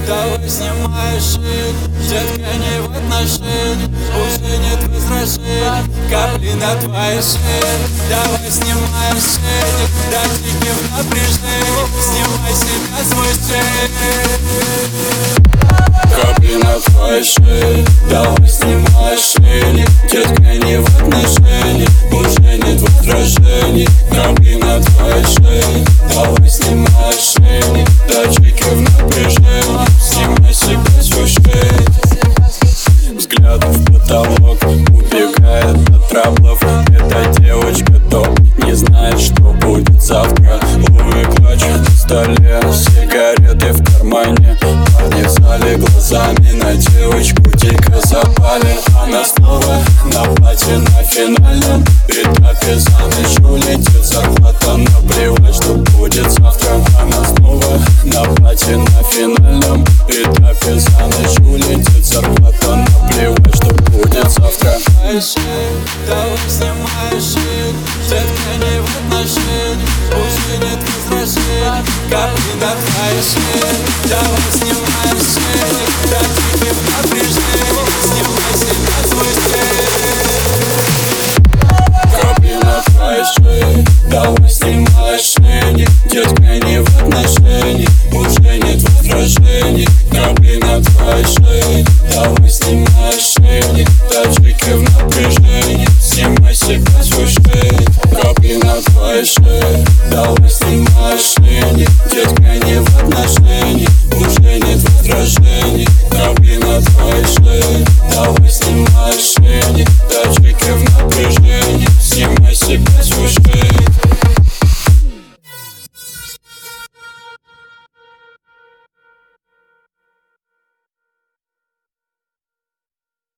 давай снимай ошейник. Детка, не в отношениях, уже нет возражений. Капли на твоей шее, давай снимай ошейник. Датчики в напряжении, снимай себя смущение. Капли на твоей шее, давай снимай ошейник. Детка, не в отношениях, уже нет возражений. Капли на твоей шее, давай снимай ошейник. Датчики в напряжении, снимай себя смущение. Взгляд в потолок, убегает от траблов. Эта девочка топ, не знает, что будет завтра. Луи клатч на столе, сигареты в кармане. Парни в зале глазами на девочку дико запали. Она снова на платье на финальном этапе. За ночь улетит зарплата, наплевать, что будет завтра. Она снова на платье на финальном